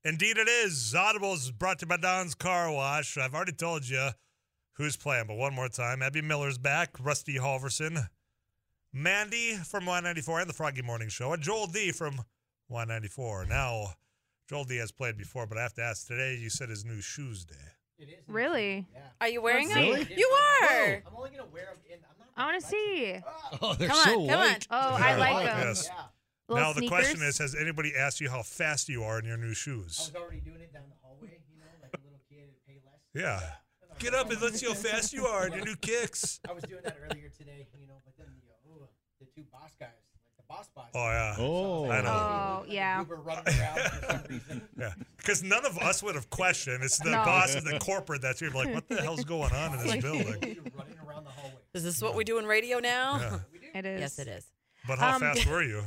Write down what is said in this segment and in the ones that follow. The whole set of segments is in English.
Indeed it is. Audibles brought to you by Don's Car Wash. I've already told you who's playing, but one more time. Abby Miller's back. Rusty Halverson. Mandy from Y94 and the Froggy Morning Show. And Joel D from Y94. Now, Joel D has played before, but I have to ask, today you said his new shoes day. It is. Really? Yeah. Are you wearing them? Really? You are. I'm only going to wear them in. I'm not I want to see. Oh, they're Come so on, come white. Oh, I like them. Yes. Yeah. Little Now, the sneakers. question is, has anybody asked you how fast you are in your new I shoes? was already doing it down the hallway, like a little kid at Payless. Yeah. Get up and let's see how fast you are in your new kicks. I was doing that earlier today, but then the two boss guys, like the boss. Oh, yeah. Oh. I know. Oh, yeah. We were running around for some reason. Yeah, because none of us would have questioned. It's the No. boss of the corporate that's here. Like, what the hell's going on in this building? You're running around the hallway. Is this what we do in radio now? Yeah. It is. Yes, it is. But how fast were you?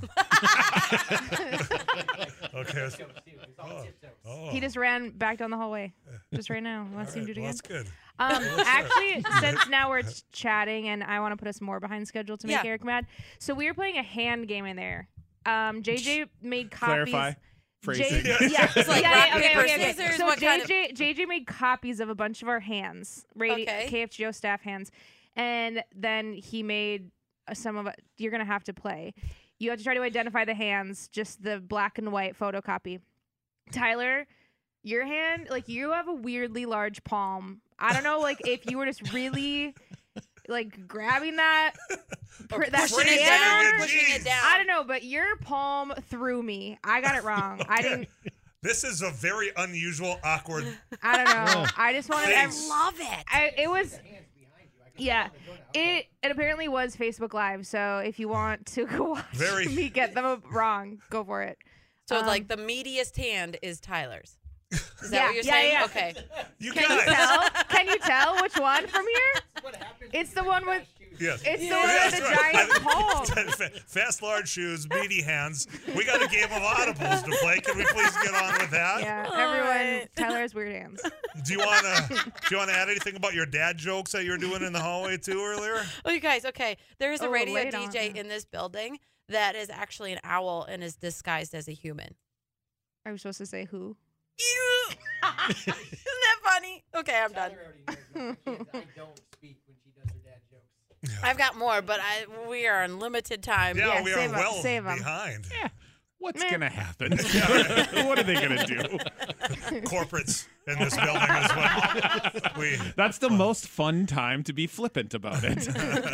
Okay. Let's go, see, it's all tiptoes. Oh. He just ran back down the hallway. Just right now. Want to see him do it Well, again? that's good. Actually, since now we're chatting and I want to put us more behind schedule to make Yeah. Eric mad, so we were playing a hand game in there. JJ made copies. Clarify. Phrasing. Yeah, It's like yeah, rock, yeah, paper, okay. scissors. So What kind of? JJ made copies of a bunch of our hands, Okay. KFGO staff hands, and then he made some of it. You're gonna have to play. You have to try to identify the hands, just the black and white photocopy. Tyler, your hand, like you have a weirdly large palm. I don't know, like if you were just really like grabbing that that Pushing it scanner. down. Pushing it down. I don't know, but your palm threw me. I got it wrong. I didn't. This is a very unusual, awkward. I don't know. I just wanted. I Face. love it. It was. Hands behind you. I can Yeah, tell they're doing it. it apparently was Facebook Live. So if you want to go watch Very- me get them wrong, go for it. So like the meatiest hand is Tyler's. Is that Yeah, what you're yeah, saying? yeah. Okay. You Can you guys. tell? Can you tell which one from here? What happens It's when the one you wear with. fast shoes? Yes. It's the Yeah, one with that's the right. giant palm. Fast, large shoes, meaty hands. We got a game of audibles to play. Can we please get on with that? Yeah, All everyone. right. Tyler has weird hands. Do you wanna add anything about your dad jokes that you were doing in the hallway too earlier? Oh, you guys. Okay. There is a Oh, radio lay it on, DJ yeah. in this building that is actually an owl and is disguised as a human. Are we supposed to say who? Ew. Isn't that funny? Okay, I'm done. Tyler already knows my kids. I don't speak when she does her dad jokes. I've got more, but we are on limited time. Yeah, Yeah, we save are 'em, well save 'em. behind. Yeah. What's Meh. going to happen? What are they going to do? Corporates in this building as well. That's the most fun time to be flippant about it.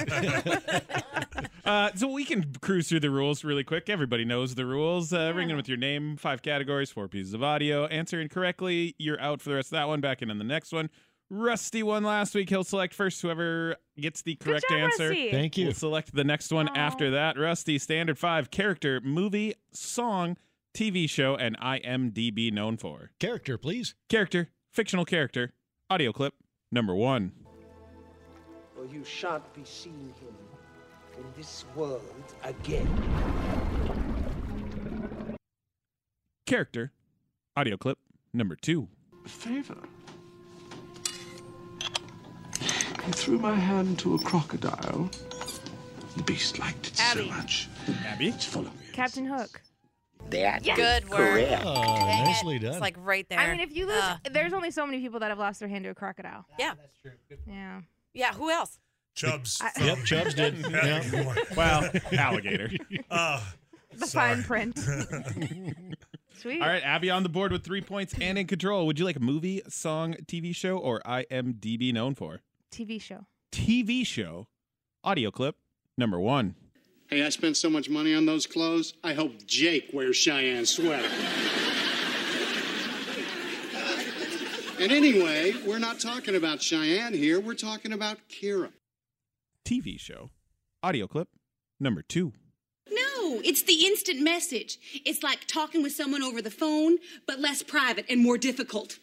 So we can cruise through the rules really quick. Everybody knows the rules. Ring in with your name, 5 categories, 4 pieces of audio. Answer incorrectly, you're out for the rest of that one. Back in on the next one. Rusty won last week. He'll select first. Whoever gets the correct Good job, answer. Rusty. Thank you. We'll select the next one after that. Rusty, standard 5, character, movie, song, TV show, and IMDb known for. Character, please. Character, fictional character, audio clip, number 1. Or you shan't be seeing him in this world again. Character, audio clip, number 2. A favor. I threw my hand to a crocodile. The beast liked it Abby. so much. Abby? It's full of me. Captain Hook. That is Good work. correct. Oh, Dang it. nicely done. It's like right there. I mean, if you lose, there's only so many people that have lost their hand to a crocodile. Yeah. That's true. Good. Yeah. Yeah, who else? Chubbs. from- Yep, Chubbs did. Yeah. Well, alligator. The Sorry. fine print. Sweet. All right, Abby on the board with 3 points and in control. Would you like a movie, song, TV show, or IMDb known for? TV show. TV show, audio clip, number 1. Hey, I spent so much money on those clothes. I hope Jake wears Cheyenne's sweater. And anyway, we're not talking about Cheyenne here. We're talking about Kira. TV show, audio clip, number 2. No, it's the instant message. It's like talking with someone over the phone, but less private and more difficult.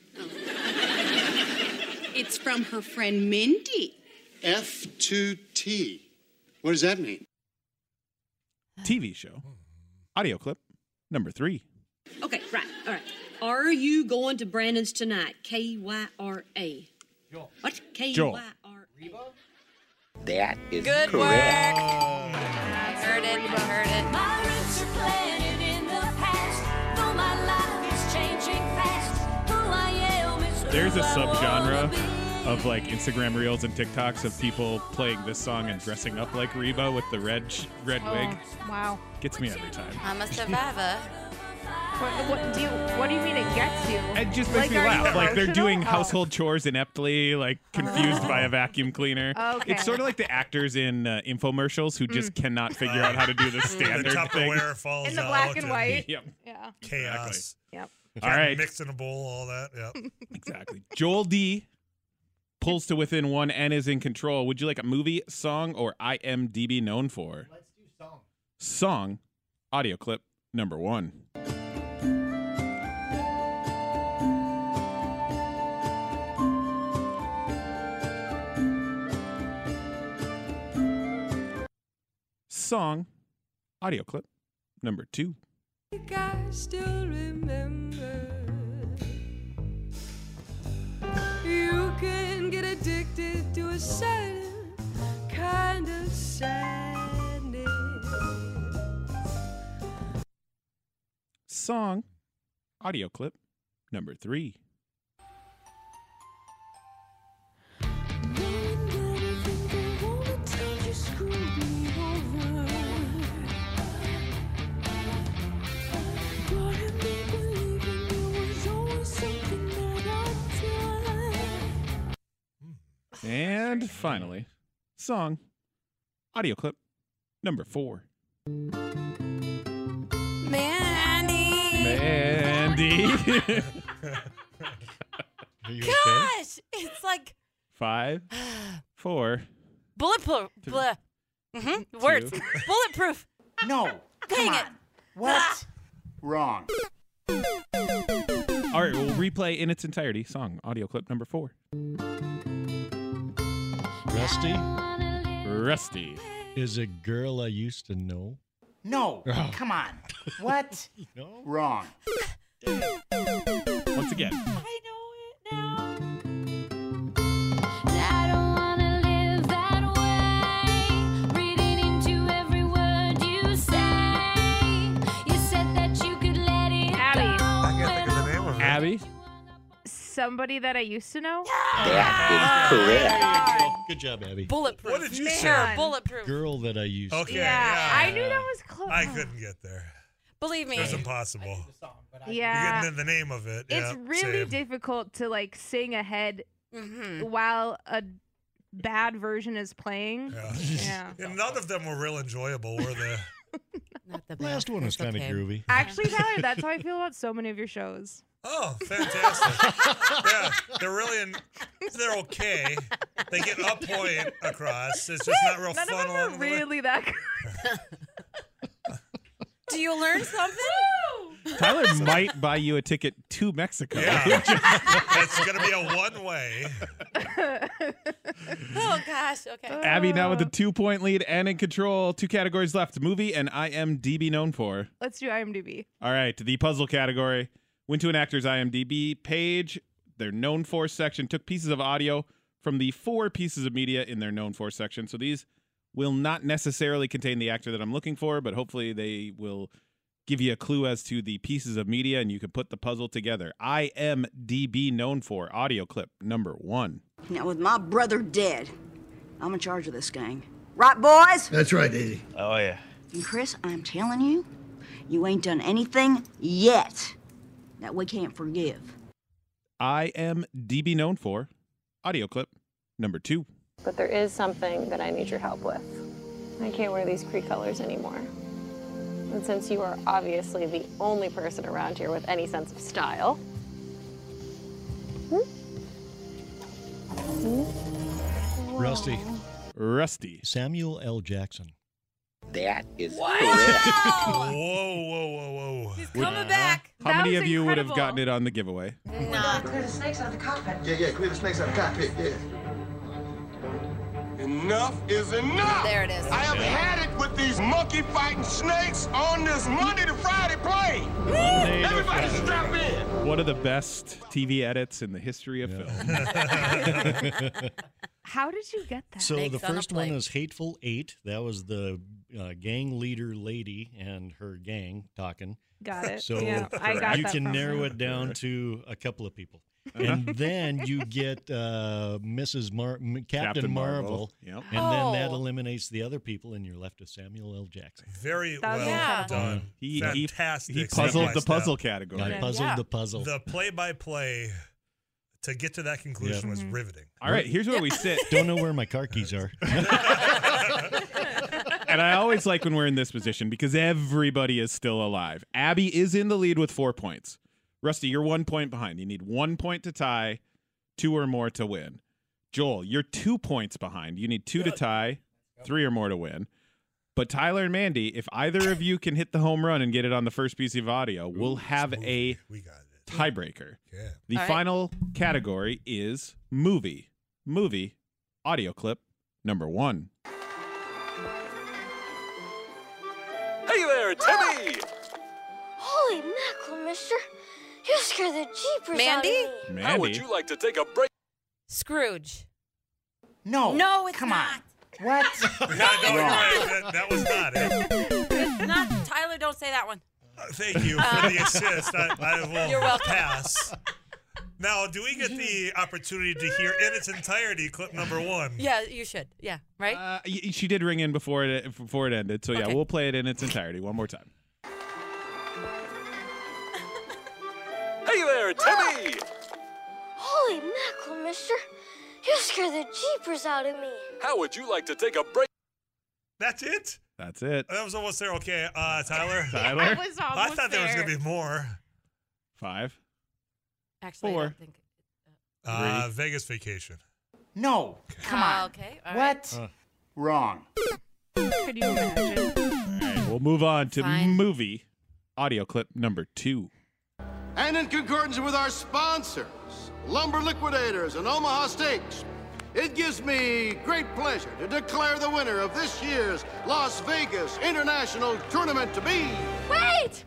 It's from her friend Mindy. F2T. What does that mean? TV show, audio clip, number 3. Okay, right, all right. Are you going to Brandon's tonight? K-Y-R-A. Joel. What? Joel. K-Y-R-A. That is Good correct. work. I heard it. I heard it. My roots are planted in the past, though my life is changing fast. There's a subgenre of like Instagram reels and TikToks of people playing this song and dressing up like Reba with the red wig. Wow. Gets me every time. I'm a survivor. What do you mean it gets you? It just makes me are you laugh. Like they're emotional? doing household chores ineptly, like confused by a vacuum cleaner. Okay. It's sort of like the actors in infomercials who just cannot figure out how to do the standard The thing. Tupperware falls In the out black and white. Yep. Yeah. Chaos. Yep. All right. Mix in a bowl, all that. Yep. Exactly. Joel D pulls to within one and is in control. Would you like a movie, song, or IMDb known for? Let's do song. Song, audio clip number 1. Song, audio clip number 2. I still remember. You can get addicted to a certain kind of sadness. Song, audio clip number 3. And finally, song, audio clip number 4. Mandy. Are you Gosh, it's like 5, 4. bulletproof. Words. Bulletproof. No. Dang Come it. on. What? Wrong. All right, we'll replay in its entirety. Song, audio clip number 4. Rusty is a girl I used to know. No. Oh. Come on. What? No. Wrong. Once again. I know it now. I don't wanna live that way. Reading into every word you say. You said that you could let it Abby. go. I can't think of the name of it. Abby? Somebody that I used to know? That is correct. Good job, Abby. Bulletproof. What did you say? Sure, bulletproof. Girl that I used to Okay. Yeah, I knew that was close. I couldn't get there. Believe me. It was impossible. The song, but I Yeah. You're getting the name of it. It's Yeah, really same. difficult to like sing ahead Mm-hmm. while a bad version is playing. Yeah. Yeah. And none of them were real enjoyable, were they? Not the Last one was It's kind of okay. groovy. Actually, Tyler, that's how I feel about so many of your shows. Oh, fantastic. Yeah, they're okay. They get a point across. It's just not real None fun of them along are the way. really that good. Do you learn something? Tyler might buy you a ticket to Mexico. Yeah. It's going to be a one-way. Oh, gosh. Okay. Abby now with a 2-point lead and in control. 2 categories left. Movie and IMDb known for. Let's do IMDb. All right, the puzzle category. Went to an actor's IMDb page, their known for section, took pieces of audio from the 4 pieces of media in their known for section. So these will not necessarily contain the actor that I'm looking for, but hopefully they will give you a clue as to the pieces of media and you can put the puzzle together. IMDb known for audio clip number 1. Now, with my brother dead, I'm in charge of this gang. Right, boys? That's right, Daisy. Oh, yeah. And Chris, I'm telling you, you ain't done anything yet that we can't forgive. IMDb known for audio clip number 2. But there is something that I need your help with. I can't wear these Cree colors anymore. And since you are obviously the only person around here with any sense of style. Rusty. Samuel L. Jackson. That is Wow. correct. Whoa, whoa, whoa, whoa. He's coming back. How many of you would have gotten it on the giveaway? Nah. Clear the snakes out of the cockpit. Yeah, clear the snakes out of the cockpit, yeah. Enough is enough. There it is. I have had it with these monkey fighting snakes on this Monday to Friday plane. Everybody strap in. One of the best TV edits in the history of film. How did you get that? So the first one is Hateful Eight. That was the gang leader lady and her gang talking. Got it. So Yeah, I got you that can from narrow her. it down to a couple of people. And then you get Captain Marvel. Yep. And then that Oh. eliminates the other people, and you're left with Samuel L. Jackson. Very That was well incredible. done. He Fantastic. He puzzled the step-by-step. puzzle category. I puzzled Yeah. the puzzle. The play-by-play to get to that conclusion was riveting. All right, here's where we sit. Don't know where my car keys are. And I always like when we're in this position because everybody is still alive. Abby is in the lead with 4 points. Rusty, you're 1 point behind. You need 1 point to tie, 2 or more to win. Joel, you're 2 points behind. You need 2 to tie, 3 or more to win. But Tyler and Mandy, if either of you can hit the home run and get it on the first piece of audio, we'll have a We got it. tiebreaker. Yeah. The All right. final category is movie. Movie audio clip number 1. Hey there, Timmy! Holy mackerel, mister. You scared the jeepers Mandy? out of me. How would you like to take a break? Scrooge. No. No, it's Come not. on. What? No, you're right. That was not it. It's not. Tyler, don't say that one. Thank you for the assist. I will You're welcome. pass. Now, do we get the opportunity to hear in its entirety clip number 1? Yeah, you should. Yeah, right? She did ring in before it ended, so yeah, Okay. we'll play it in its entirety one more time. Hey there, Timmy! Holy mackerel, mister. You scared the jeepers out of me. How would you like to take a break? That's it? That's it. That was almost there. Okay, Tyler. Tyler? That was I almost thought there was there. going to be more. 5. Actually, I 4. don't think. Vegas Vacation. No. Come on. Okay. All right. What? Wrong. Could you imagine? All right, we'll move on to Fine. movie audio clip number 2. And in concordance with our sponsors, Lumber Liquidators and Omaha Steaks, it gives me great pleasure to declare the winner of this year's Las Vegas International Tournament to be... Wait!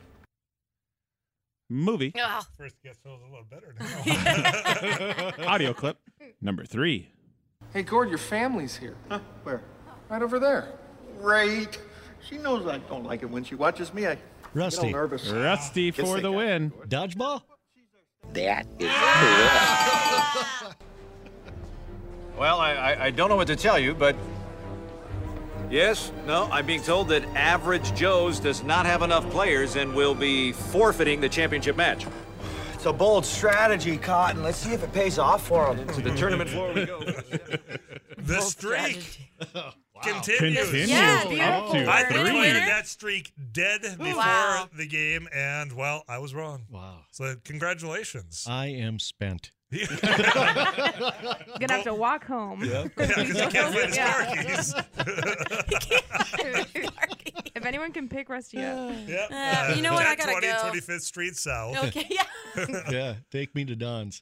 Movie Oh, First guess feels a little better now. audio clip number 3. Hey, Gord, your family's here. Huh? Where? Right over there. Great. She knows I don't like it when she watches me. I get all Rusty. nervous. Rusty Guess for they the got win. Dodgeball? That is correct. Well, I don't know what to tell you, but yes, no, I'm being told that Average Joe's does not have enough players and will be forfeiting the championship match. It's a bold strategy, Cotton. Let's see if it pays off for him. To the tournament floor we go. The streak continues. Continues Yeah, up beautiful. to I Winner. 3. declared that streak dead before Wow. the game, and, well, I was wrong. Wow. So, congratulations. I am spent. Yeah, Gonna have to walk home. because you can't find his car keys. If anyone can pick Rusty up. Yep. you know what? I gotta 1020 go. 25th Street South. Okay, yeah. Yeah, take me to Don's.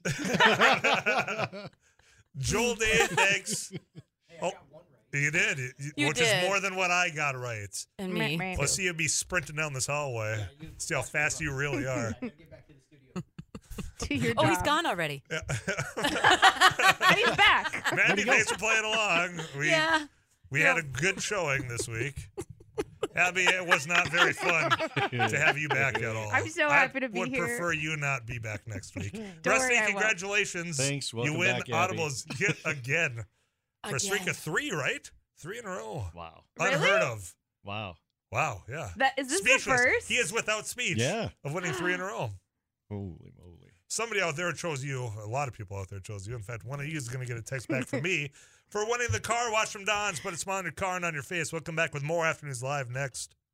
Joel Dave, thanks. Oh, you did, You which did. is more than what I got right. And me. Meh, meh. Let's see you be sprinting down this hallway. See how fast you really are. To your Oh, he's job. gone already. And he's back. Mandy, thanks for playing along. Yeah. We had a good showing this week. Abby, it was not very fun to have you back at all. I'm so happy to be I would here. prefer you not be back next week. Don't Rusty, worry, I won't. congratulations. Thanks. You Welcome win back, Abby. Audibles yet again. For a streak Again. of 3, right? 3 in a row. Wow. Unheard Really? of. Wow. Wow, yeah. Is this Speechless. the first? He is without speech Yeah. of winning 3 in a row. Holy moly. Somebody out there chose you. A lot of people out there chose you. In fact, one of you is going to get a text back from me for winning the car wash from Don's. Put a smile on your car and on your face. We'll come back with more Afternoons Live next.